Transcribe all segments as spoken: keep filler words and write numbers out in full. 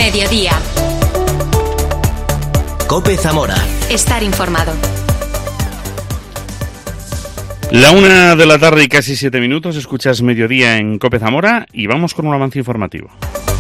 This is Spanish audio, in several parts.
Mediodía. COPE Zamora. Estar informado. La una de la tarde y casi siete minutos, escuchas Mediodía en COPE Zamora y vamos con un avance informativo.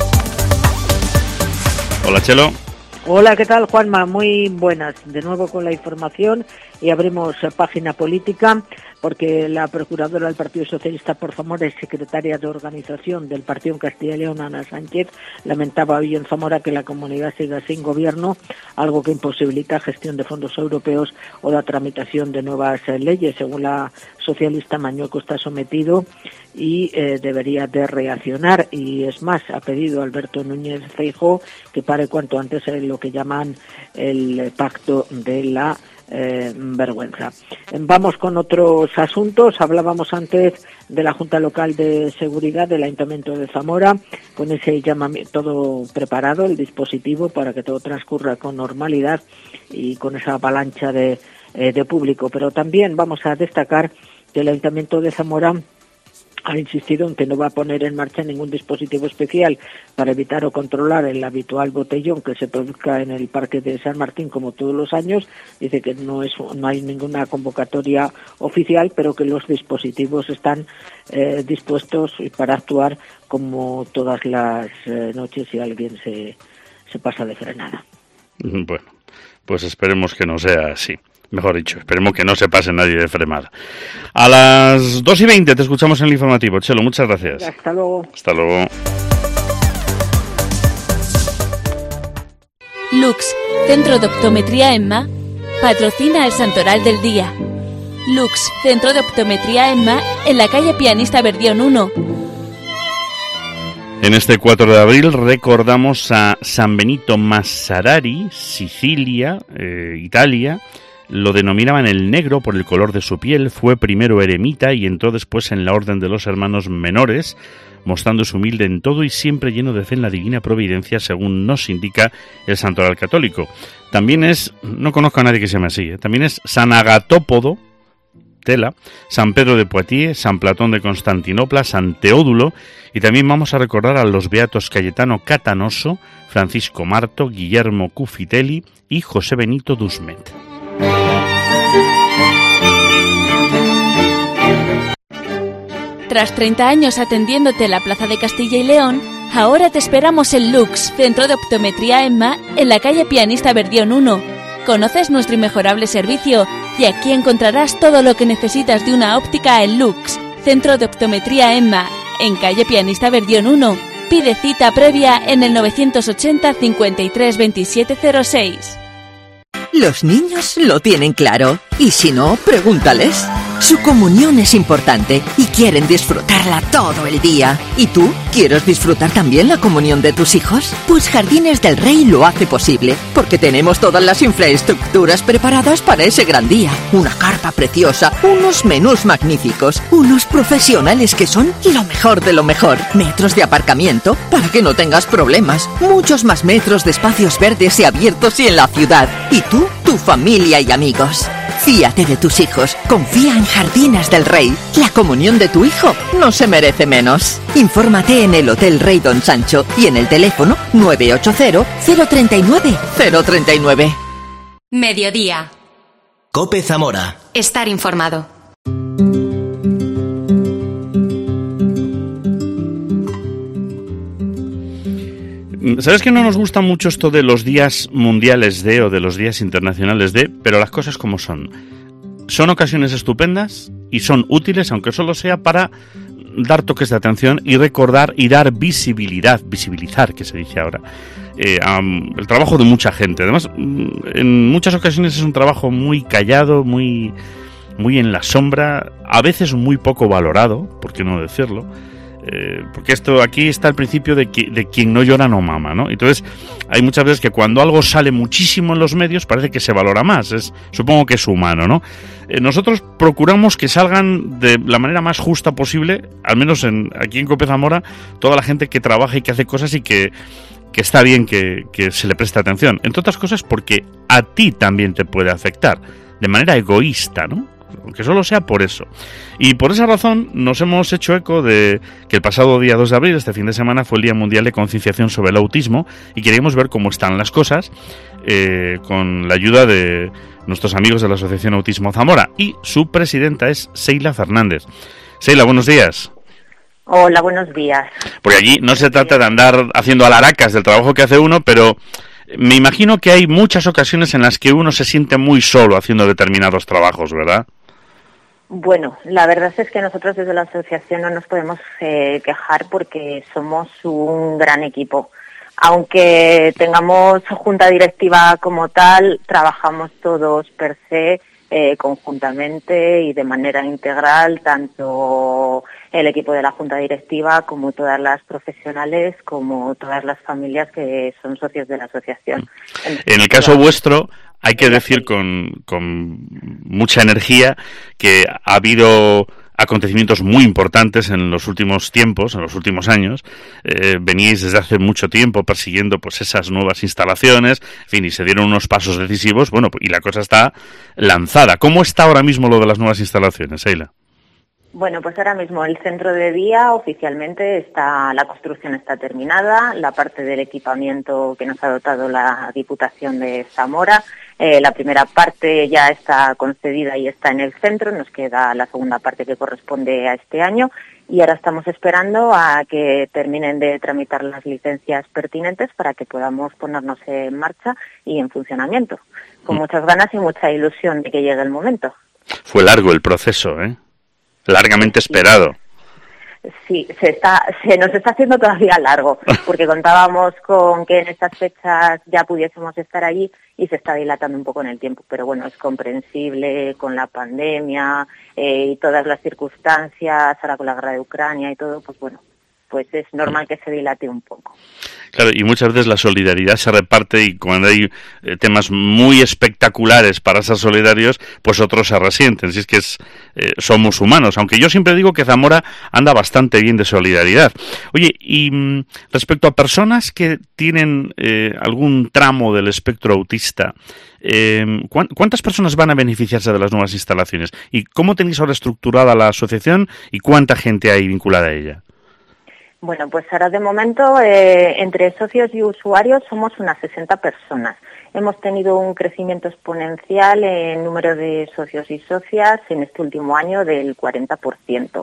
Hola, Chelo. Hola, ¿qué tal, Juanma? Muy buenas. De nuevo con la información y abrimos página política porque la procuradora del Partido Socialista por Zamora y secretaria de organización del Partido en Castilla y León, Ana Sánchez, lamentaba hoy en Zamora que la comunidad siga sin gobierno, algo que imposibilita gestión de fondos europeos o la tramitación de nuevas eh, leyes. Según la socialista, Mañueco está sometido y eh, debería de reaccionar, y es más, ha pedido a Alberto Núñez Feijóo que pare cuanto antes en lo que llaman el pacto de la Eh, vergüenza. Vamos con otros asuntos. Hablábamos antes de la Junta Local de Seguridad del Ayuntamiento de Zamora, con ese llamamiento, todo preparado, el dispositivo para que todo transcurra con normalidad y con esa avalancha de, eh, de público. Pero también vamos a destacar que el Ayuntamiento de Zamora ha insistido en que no va a poner en marcha ningún dispositivo especial para evitar o controlar el habitual botellón que se produzca en el Parque de San Martín como todos los años. Dice que no es no hay ninguna convocatoria oficial, pero que los dispositivos están eh, dispuestos para actuar como todas las eh, noches si alguien se, se pasa de frenada. Bueno, pues esperemos que no sea así. Mejor dicho, esperemos que no se pase nadie de fremada. A las dos y veinte te escuchamos en el informativo. Chelo, muchas gracias. Hasta luego. Hasta luego. Lux, Centro de Optometría EMMA, patrocina el Santoral del Día. Lux, Centro de Optometría EMMA, en la calle Pianista Verdión uno. En este cuatro de abril recordamos a San Benito Massarari, Sicilia, eh, Italia. Lo denominaban el negro por el color de su piel, fue primero eremita y entró después en la Orden de los Hermanos Menores, mostrándose humilde en todo y siempre lleno de fe en la divina providencia, según nos indica el santoral católico. También es, no conozco a nadie que se llame así, ¿eh? También es San Agatópodo, Tela, San Pedro de Poitiers, San Platón de Constantinopla, San Teodulo, y también vamos a recordar a los beatos Cayetano Catanoso, Francisco Marto, Guillermo Cufitelli y José Benito Dusmet. Tras treinta años atendiéndote en la Plaza de Castilla y León, ahora te esperamos en Lux, Centro de Optometría EMMA, en la calle Pianista Verdión uno. Conoces nuestro inmejorable servicio y aquí encontrarás todo lo que necesitas de una óptica en Lux, Centro de Optometría EMMA, en calle Pianista Verdión uno. Pide cita previa en el novecientos ochenta cincuenta y tres veintisiete cero seis. Los niños lo tienen claro, y si no, pregúntales. Su comunión es importante y quieren disfrutarla todo el día. ¿Y tú? ¿Quieres disfrutar también la comunión de tus hijos? Pues Jardines del Rey lo hace posible, porque tenemos todas las infraestructuras preparadas para ese gran día. Una carpa preciosa, unos menús magníficos, unos profesionales que son lo mejor de lo mejor, metros de aparcamiento para que no tengas problemas, muchos más metros de espacios verdes y abiertos y en la ciudad. ¿Y tú? Tu familia y amigos. Fíate de tus hijos, confía en Jardines del Rey. La comunión de tu hijo no se merece menos. Infórmate en el Hotel Rey Don Sancho y en el teléfono nueve ocho cero, cero tres nueve, cero tres nueve. Mediodía. COPE Zamora. Estar informado. ¿Sabes que no nos gusta mucho esto de los días mundiales de o de los días internacionales de? Pero las cosas como son. Son ocasiones estupendas y son útiles, aunque solo sea para dar toques de atención y recordar y dar visibilidad, visibilizar, que se dice ahora, eh, um, el trabajo de mucha gente. Además, en muchas ocasiones es un trabajo muy callado, muy, muy en la sombra, a veces muy poco valorado, por qué no decirlo. Eh, porque esto aquí está el principio de, que, de quien no llora no mama, ¿no? Entonces hay muchas veces que cuando algo sale muchísimo en los medios parece que se valora más, es, supongo que es humano, ¿no? Eh, nosotros procuramos que salgan de la manera más justa posible, al menos en, aquí en COPE Zamora, toda la gente que trabaja y que hace cosas y que, que está bien que, que se le preste atención, entre otras cosas porque a ti también te puede afectar, de manera egoísta, ¿no? aunque solo sea por eso. Y por esa razón nos hemos hecho eco de que el pasado día dos de abril, este fin de semana, fue el Día Mundial de Concienciación sobre el Autismo, y queríamos ver cómo están las cosas eh, con la ayuda de nuestros amigos de la Asociación Autismo Zamora, y su presidenta es Seila Fernández. Seila, buenos días. Hola, buenos días. Porque allí no se trata de andar haciendo alaracas del trabajo que hace uno, pero me imagino que hay muchas ocasiones en las que uno se siente muy solo haciendo determinados trabajos, ¿verdad? Bueno, la verdad es que nosotros desde la asociación no nos podemos eh, quejar porque somos un gran equipo. Aunque tengamos junta directiva como tal, trabajamos todos per se eh, conjuntamente y de manera integral, tanto el equipo de la junta directiva como todas las profesionales, como todas las familias que son socios de la asociación. En el caso vuestro, hay que decir con, con mucha energía que ha habido acontecimientos muy importantes en los últimos tiempos, en los últimos años. Eh, veníais desde hace mucho tiempo persiguiendo pues esas nuevas instalaciones, en fin, y se dieron unos pasos decisivos, bueno, y la cosa está lanzada. ¿Cómo está ahora mismo lo de las nuevas instalaciones, Seila? Bueno, pues ahora mismo el centro de día oficialmente está, la construcción está terminada, la parte del equipamiento que nos ha dotado la Diputación de Zamora, eh, la primera parte ya está concedida y está en el centro, nos queda la segunda parte que corresponde a este año y ahora estamos esperando a que terminen de tramitar las licencias pertinentes para que podamos ponernos en marcha y en funcionamiento, con muchas ganas y mucha ilusión de que llegue el momento. Fue largo el proceso, ¿eh? Largamente esperado. Sí, se está, se nos está haciendo todavía largo, porque contábamos con que en estas fechas ya pudiésemos estar allí y se está dilatando un poco en el tiempo, pero bueno, es comprensible con la pandemia eh, y todas las circunstancias, ahora con la guerra de Ucrania y todo, pues bueno, pues es normal que se dilate un poco. Claro, y muchas veces la solidaridad se reparte y cuando hay eh, temas muy espectaculares para ser solidarios, pues otros se resienten. Si es que es, eh, somos humanos, aunque yo siempre digo que Zamora anda bastante bien de solidaridad. Oye, y mm, respecto a personas que tienen eh, algún tramo del espectro autista, eh, ¿cuántas personas van a beneficiarse de las nuevas instalaciones? ¿Y cómo tenéis ahora estructurada la asociación y cuánta gente hay vinculada a ella? Bueno, pues ahora de momento, eh, entre socios y usuarios somos unas sesenta personas. Hemos tenido un crecimiento exponencial en número de socios y socias en este último año del cuarenta por ciento.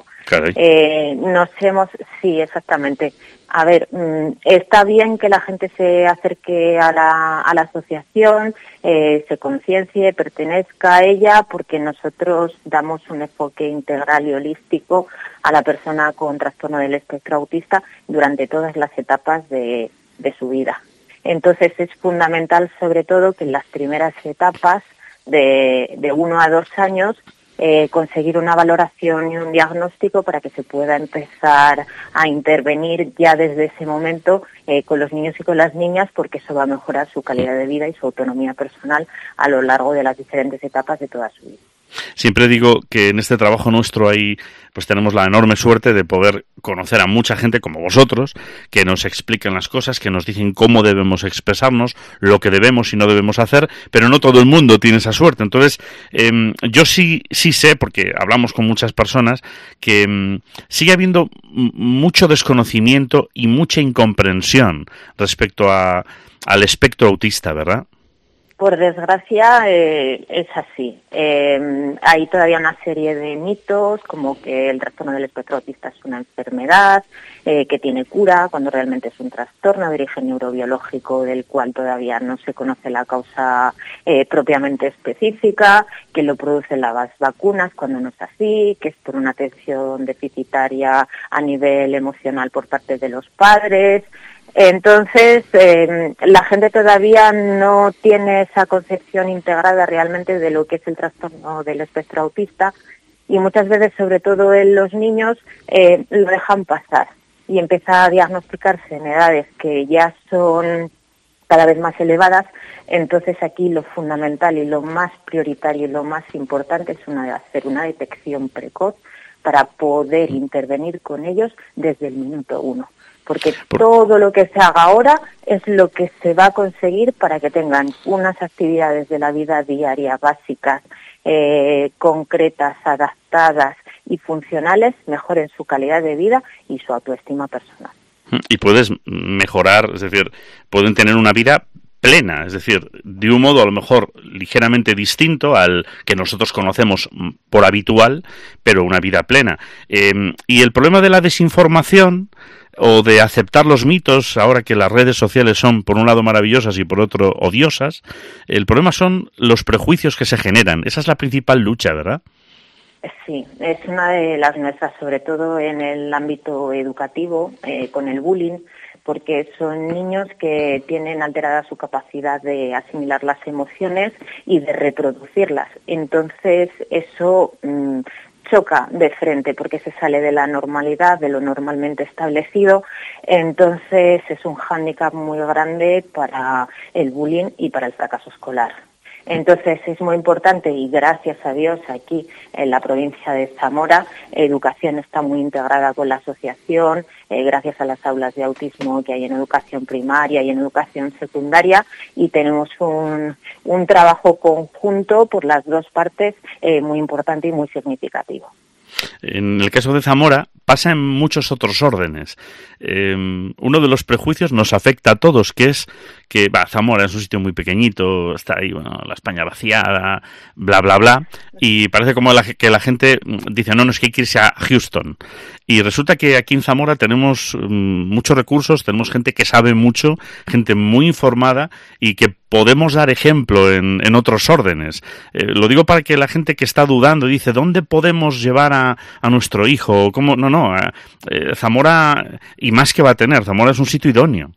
Eh, nos hemos, sí, exactamente. A ver, mmm, está bien que la gente se acerque a la, a la asociación, eh, se conciencie, pertenezca a ella, porque nosotros damos un enfoque integral y holístico a la persona con trastorno del espectro autista durante todas las etapas de, de su vida. Entonces es fundamental, sobre todo, que en las primeras etapas de, de uno a dos años eh, conseguir una valoración y un diagnóstico para que se pueda empezar a intervenir ya desde ese momento eh, con los niños y con las niñas, porque eso va a mejorar su calidad de vida y su autonomía personal a lo largo de las diferentes etapas de toda su vida. Siempre digo que en este trabajo nuestro ahí pues tenemos la enorme suerte de poder conocer a mucha gente como vosotros, que nos explican las cosas, que nos dicen cómo debemos expresarnos, lo que debemos y no debemos hacer, pero no todo el mundo tiene esa suerte. Entonces, eh, yo sí sí sé, porque hablamos con muchas personas, que eh, sigue habiendo mucho desconocimiento y mucha incomprensión respecto a, al espectro autista, ¿verdad? Por desgracia eh, es así. Eh, hay todavía una serie de mitos, como que el trastorno del espectro autista es una enfermedad, eh, que tiene cura, cuando realmente es un trastorno de origen neurobiológico del cual todavía no se conoce la causa eh, propiamente específica, que lo producen las vacunas cuando no es así, que es por una atención deficitaria a nivel emocional por parte de los padres. Entonces, eh, la gente todavía no tiene esa concepción integrada realmente de lo que es el trastorno del espectro autista y muchas veces, sobre todo en los niños, eh, lo dejan pasar y empieza a diagnosticarse en edades que ya son cada vez más elevadas. Entonces, aquí lo fundamental y lo más prioritario y lo más importante es una, hacer una detección precoz para poder intervenir con ellos desde el minuto uno. Porque todo lo que se haga ahora es lo que se va a conseguir para que tengan unas actividades de la vida diaria básicas eh, concretas, adaptadas y funcionales, mejoren su calidad de vida y su autoestima personal. Y puedes mejorar, es decir, pueden tener una vida plena, es decir, de un modo a lo mejor ligeramente distinto al que nosotros conocemos por habitual, pero una vida plena. Eh, y el problema de la desinformación o de aceptar los mitos, ahora que las redes sociales son por un lado maravillosas y por otro odiosas, el problema son los prejuicios que se generan. Esa es la principal lucha, ¿verdad? Sí, es una de las nuestras, sobre todo en el ámbito educativo, eh, con el bullying, porque son niños que tienen alterada su capacidad de asimilar las emociones y de reproducirlas. Entonces, eso mmm, choca de frente porque se sale de la normalidad, de lo normalmente establecido. Entonces, es un hándicap muy grande para el bullying y para el fracaso escolar. Entonces es muy importante y gracias a Dios aquí en la provincia de Zamora, educación está muy integrada con la asociación, eh, gracias a las aulas de autismo que hay en educación primaria y en educación secundaria, y tenemos un, un trabajo conjunto por las dos partes eh, muy importante y muy significativo. En el caso de Zamora pasa en muchos otros órdenes. Eh, uno de los prejuicios nos afecta a todos, que es que bah, Zamora es un sitio muy pequeñito, está ahí, bueno, la España vaciada, bla, bla, bla, y parece como la, que la gente dice, no, no, es que hay que irse a Houston. Y resulta que aquí en Zamora tenemos um, muchos recursos, tenemos gente que sabe mucho, gente muy informada y que podemos dar ejemplo en, en otros órdenes. Eh, lo digo para que la gente que está dudando dice, ¿dónde podemos llevar a, a nuestro hijo? ¿Cómo? No, no, eh, Zamora, y más que va a tener, Zamora es un sitio idóneo.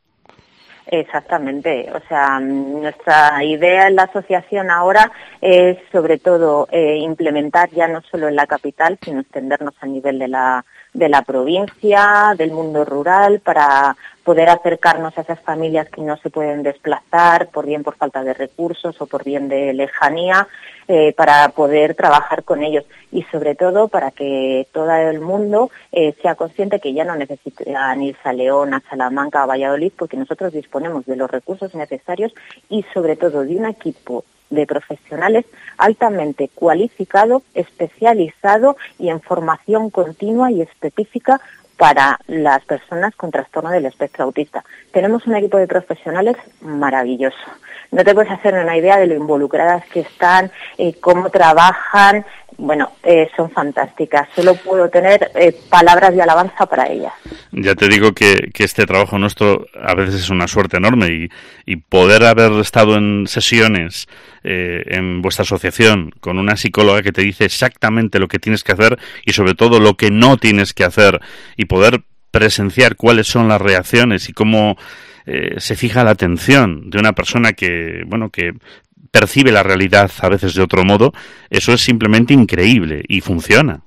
Exactamente, o sea, nuestra idea en la asociación ahora es sobre todo eh, implementar ya no solo en la capital, sino extendernos a nivel de la de la provincia, del mundo rural, para poder acercarnos a esas familias que no se pueden desplazar, por bien por falta de recursos o por bien de lejanía, eh, para poder trabajar con ellos y sobre todo para que todo el mundo eh, sea consciente que ya no necesitan irse a León, a Salamanca, a Valladolid, porque nosotros disponemos de los recursos necesarios y sobre todo de un equipo de profesionales altamente cualificado, especializado y en formación continua y específica para las personas con trastorno del espectro autista. Tenemos un equipo de profesionales maravilloso. No te puedes hacer una idea de lo involucradas que están, eh, cómo trabajan. Bueno, eh, son fantásticas. Solo puedo tener eh, palabras de alabanza para ellas. Ya te digo que, que este trabajo nuestro a veces es una suerte enorme y, y poder haber estado en sesiones eh, en vuestra asociación con una psicóloga que te dice exactamente lo que tienes que hacer y sobre todo lo que no tienes que hacer y poder presenciar cuáles son las reacciones y cómo eh, se fija la atención de una persona que, bueno, que percibe la realidad a veces de otro modo, eso es simplemente increíble y funciona.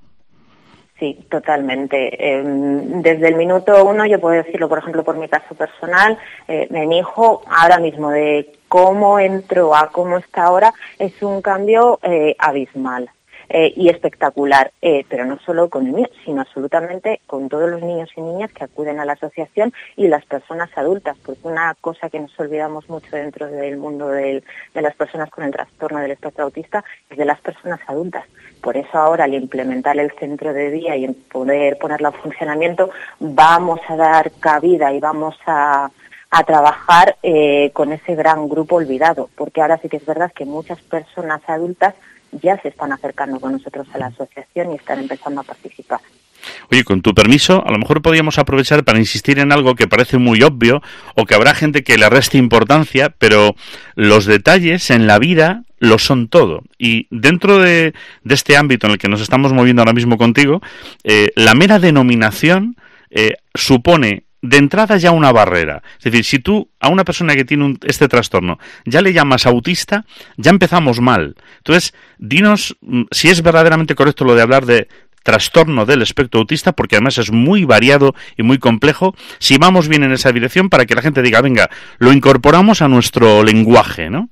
Sí, totalmente. Eh, desde el minuto uno, yo puedo decirlo, por ejemplo, por mi caso personal, eh, mi hijo ahora mismo de cómo entró a cómo está ahora es un cambio eh, abismal. Eh, y espectacular, eh, pero no solo con el mío, sino absolutamente con todos los niños y niñas que acuden a la asociación y las personas adultas, porque una cosa que nos olvidamos mucho dentro del mundo del, de las personas con el trastorno del espectro autista es de las personas adultas. Por eso ahora, al implementar el centro de día y en poder ponerlo en funcionamiento, vamos a dar cabida y vamos a a trabajar eh, con ese gran grupo olvidado, porque ahora sí que es verdad que muchas personas adultas ya se están acercando con nosotros a la asociación y están empezando a participar. Oye, con tu permiso, a lo mejor podríamos aprovechar para insistir en algo que parece muy obvio o que habrá gente que le reste importancia, pero los detalles en la vida lo son todo. Y dentro de, de este ámbito en el que nos estamos moviendo ahora mismo contigo, eh, la mera denominación eh, supone de entrada ya una barrera. Es decir, si tú a una persona que tiene un, este trastorno ya le llamas autista, ya empezamos mal. Entonces, dinos si es verdaderamente correcto lo de hablar de trastorno del espectro autista, porque además es muy variado y muy complejo, si vamos bien en esa dirección para que la gente diga, venga, lo incorporamos a nuestro lenguaje, ¿no?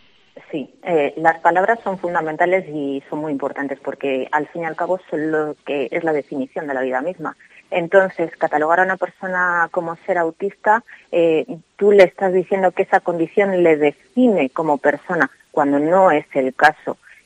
Sí, eh, las palabras son fundamentales y son muy importantes porque al fin y al cabo son lo que es la definición de la vida misma. Entonces, catalogar a una persona como ser autista, eh, tú le estás diciendo que esa condición le define como persona, cuando no es el caso.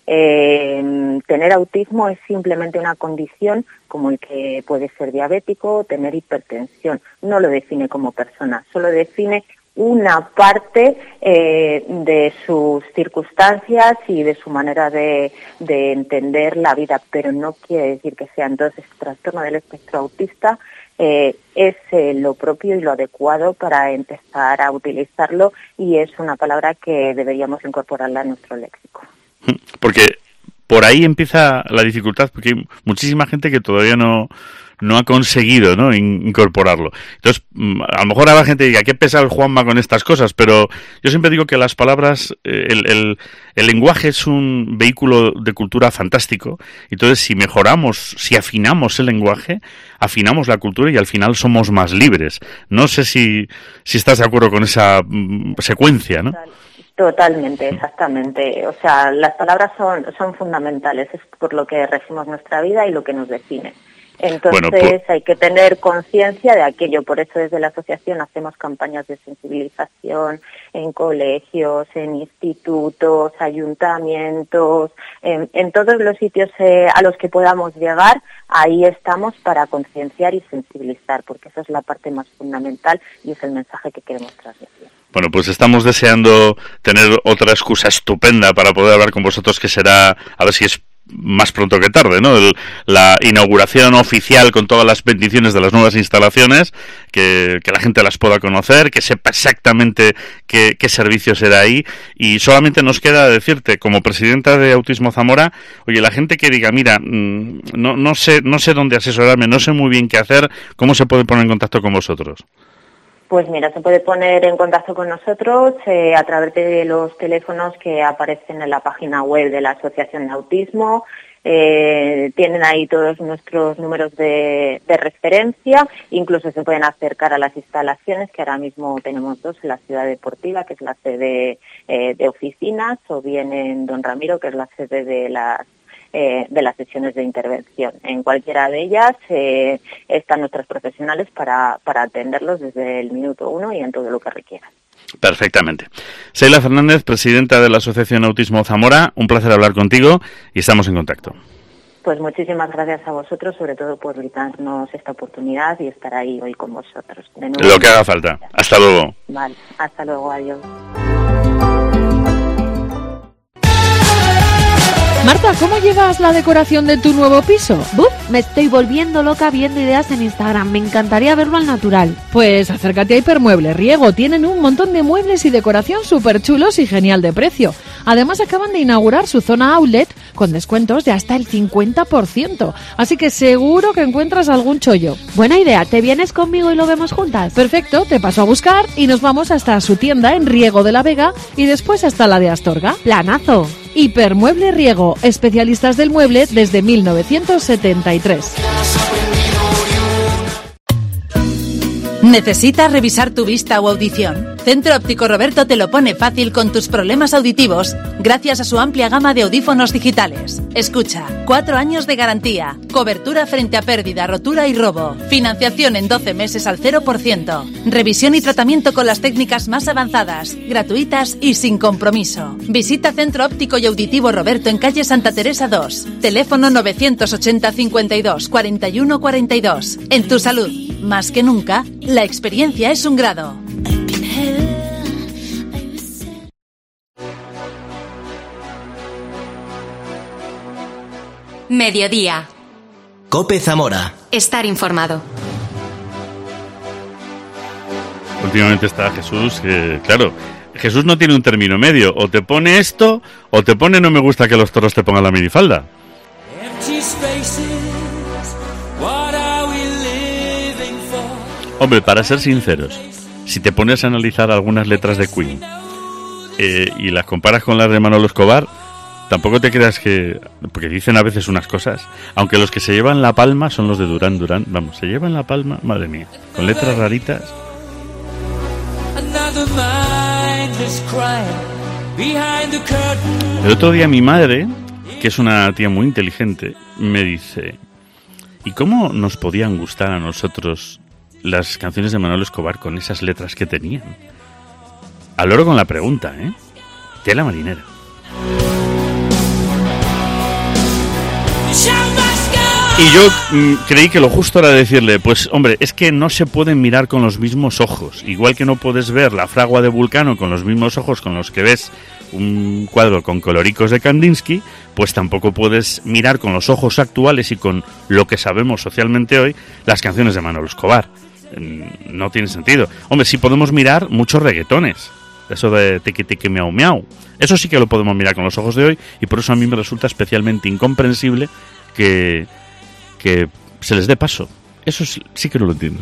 Eh, tener autismo es simplemente una condición como el que puede ser diabético o tener hipertensión. No lo define como persona, solo define una parte eh, de sus circunstancias y de su manera de, de entender la vida, pero no quiere decir que sea. Entonces, el trastorno del espectro autista eh, es eh, lo propio y lo adecuado para empezar a utilizarlo, y es una palabra que deberíamos incorporarla a nuestro léxico. Porque por ahí empieza la dificultad, porque hay muchísima gente que todavía no... no ha conseguido, ¿no?, incorporarlo. Entonces, a lo mejor habrá gente que diga, ¿qué pesa el Juanma con estas cosas? Pero yo siempre digo que las palabras, el, el, el lenguaje es un vehículo de cultura fantástico. Entonces, si mejoramos, si afinamos el lenguaje, afinamos la cultura y al final somos más libres. No sé si, si estás de acuerdo con esa mm, secuencia, ¿no? Totalmente, exactamente. O sea, las palabras son, son fundamentales, es por lo que regimos nuestra vida y lo que nos define. Entonces bueno, pues... hay que tener conciencia de aquello. Por eso desde la asociación hacemos campañas de sensibilización en colegios, en institutos, ayuntamientos, en, en todos los sitios eh, a los que podamos llegar. Ahí estamos para concienciar y sensibilizar, porque esa es la parte más fundamental y es el mensaje que queremos transmitir. Bueno, pues estamos deseando tener otra excusa estupenda para poder hablar con vosotros, que será, a ver si es más pronto que tarde, ¿no? El, la inauguración oficial con todas las bendiciones de las nuevas instalaciones, que, que la gente las pueda conocer, que sepa exactamente qué, qué servicio será ahí. Y solamente nos queda decirte, como presidenta de Autismo Zamora, oye, la gente que diga, mira, no, no sé, no sé dónde asesorarme, no sé muy bien qué hacer, ¿cómo se puede poner en contacto con vosotros? Pues mira, se puede poner en contacto con nosotros eh, a través de los teléfonos que aparecen en la página web de la Asociación de Autismo. Eh, tienen ahí todos nuestros números de, de referencia, incluso se pueden acercar a las instalaciones, que ahora mismo tenemos dos en la Ciudad Deportiva, que es la sede eh, de oficinas, o bien en Don Ramiro, que es la sede de las Eh, de las sesiones de intervención. En cualquiera de ellas eh, están nuestros profesionales para, para atenderlos desde el minuto uno y en todo lo que requieran. Perfectamente. Seila Fernández, presidenta de la Asociación Autismo Zamora, un placer hablar contigo y estamos en contacto. Pues muchísimas gracias a vosotros, sobre todo por brindarnos esta oportunidad y estar ahí hoy con vosotros. De nuevo, lo que haga falta. Hasta luego. Vale, hasta luego, adiós. Marta, ¿cómo llevas la decoración de tu nuevo piso? ¡Buf! Me estoy volviendo loca viendo ideas en Instagram. Me encantaría verlo al natural. Pues acércate a Hipermueble Riego. Tienen un montón de muebles y decoración súper chulos y genial de precio. Además, acaban de inaugurar su zona outlet con descuentos de hasta el cincuenta por ciento. Así que seguro que encuentras algún chollo. Buena idea. ¿Te vienes conmigo y lo vemos juntas? Perfecto. Te paso a buscar y nos vamos hasta su tienda en Riego de la Vega y después hasta la de Astorga. ¡Planazo! Hipermueble Riego, especialistas del mueble desde mil novecientos setenta y tres. ¿Necesitas revisar tu vista o audición? Centro Óptico Roberto te lo pone fácil con tus problemas auditivos gracias a su amplia gama de audífonos digitales. Escucha, cuatro años de garantía, cobertura frente a pérdida, rotura y robo, financiación en doce meses al cero por ciento, revisión y tratamiento con las técnicas más avanzadas, gratuitas y sin compromiso. Visita Centro Óptico y Auditivo Roberto en calle Santa Teresa dos, teléfono novecientos ochenta cincuenta y dos cuarenta y uno cuarenta y dos. En tu salud, más que nunca, la experiencia es un grado. Mediodía. COPE Zamora. Estar informado. Últimamente está Jesús, que claro, Jesús no tiene un término medio. O te pone esto, o te pone no me gusta que los toros te pongan la minifalda. Hombre, para ser sinceros, si te pones a analizar algunas letras de Queen eh, y las comparas con las de Manolo Escobar, tampoco te creas que... Porque dicen a veces unas cosas, aunque los que se llevan la palma son los de Durán Durán. Vamos, se llevan la palma, madre mía, con letras raritas. El otro día mi madre, que es una tía muy inteligente, me dice: ¿y cómo nos podían gustar a nosotros las canciones de Manolo Escobar con esas letras que tenían? Al loro con la pregunta, ¿eh? Tela marinera. Y yo mm, creí que lo justo era decirle, pues hombre, es que no se pueden mirar con los mismos ojos. Igual que no puedes ver la fragua de Vulcano con los mismos ojos con los que ves un cuadro con coloricos de Kandinsky, pues tampoco puedes mirar con los ojos actuales y con lo que sabemos socialmente hoy las canciones de Manolo Escobar. No tiene sentido. Hombre, sí podemos mirar muchos reggaetones. Eso de tequi tequi miau miau. Eso sí que lo podemos mirar con los ojos de hoy y por eso a mí me resulta especialmente incomprensible que... que se les dé paso. Eso sí, sí que no lo entiendo.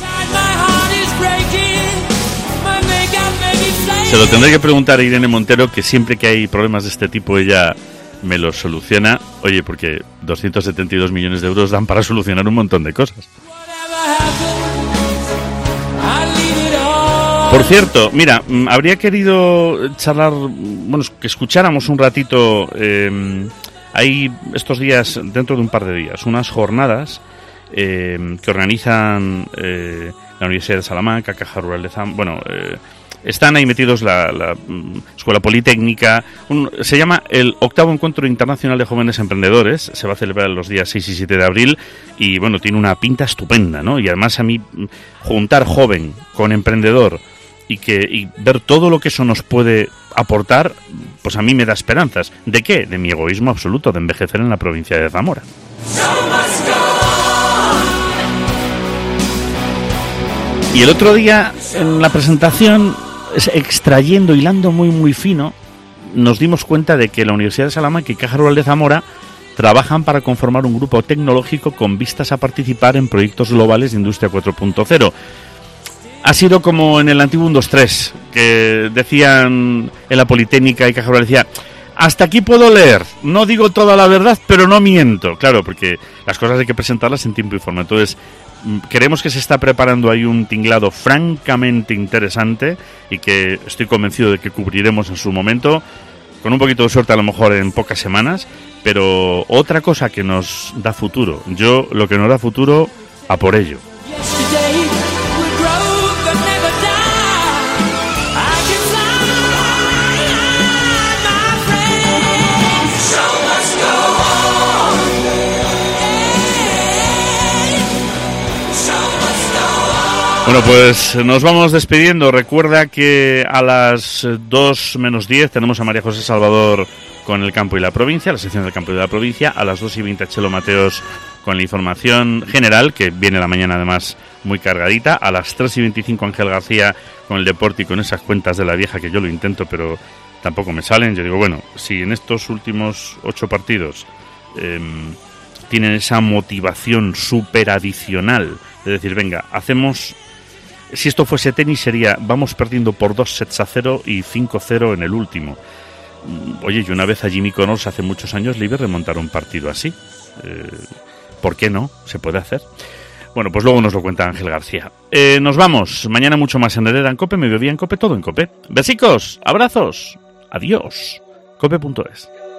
Se lo tendré que preguntar a Irene Montero, que siempre que hay problemas de este tipo ella me los soluciona. Oye, porque doscientos setenta y dos millones de euros dan para solucionar un montón de cosas. Por cierto, mira, habría querido charlar, bueno, que escucháramos un ratito... Eh, Hay estos días, dentro de un par de días, unas jornadas eh, que organizan eh, la Universidad de Salamanca, Caja Rural de Zamora, bueno, eh, están ahí metidos la, la Escuela Politécnica, un, se llama el Octavo Encuentro Internacional de Jóvenes Emprendedores, se va a celebrar los días seis y siete de abril y bueno, tiene una pinta estupenda, ¿no? Y además a mí juntar joven con emprendedor y que y ver todo lo que eso nos puede aportar, pues a mí me da esperanzas. ¿De qué? De mi egoísmo absoluto de envejecer en la provincia de Zamora. Y el otro día, en la presentación, extrayendo, hilando muy muy fino, nos dimos cuenta de que la Universidad de Salamanca y Caja Rural de Zamora trabajan para conformar un grupo tecnológico con vistas a participar en proyectos globales de Industria cuatro punto cero. Ha sido como en el antiguo uno dos tres, que decían en la Politécnica y Caja Rural, decía, hasta aquí puedo leer, no digo toda la verdad, pero no miento. Claro, porque las cosas hay que presentarlas en tiempo y forma. Entonces, creemos que se está preparando ahí un tinglado francamente interesante y que estoy convencido de que cubriremos en su momento, con un poquito de suerte a lo mejor en pocas semanas, pero otra cosa que nos da futuro. Yo, lo que nos da futuro, a por ello. Bueno, pues nos vamos despidiendo. Recuerda que a las dos menos diez tenemos a María José Salvador con el campo y la provincia, la sección del campo y de la provincia. A las dos y veinte Chelo Mateos con la información general, que viene la mañana además muy cargadita. A las tres y veinticinco Ángel García con el deporte y con esas cuentas de la vieja que yo lo intento, pero tampoco me salen. Yo digo, bueno, si en estos últimos ocho partidos eh, tienen esa motivación súper adicional de decir, venga, hacemos... Si esto fuese tenis sería, vamos perdiendo por dos sets a cero y cinco cero en el último. Oye, y una vez a Jimmy Connors hace muchos años le iba a remontar un partido así. Eh, ¿Por qué no? Se puede hacer. Bueno, pues luego nos lo cuenta Ángel García. Eh, nos vamos. Mañana mucho más en Herrera en COPE, Mediodía en COPE, todo en COPE. Besicos, abrazos, adiós. cope punto es.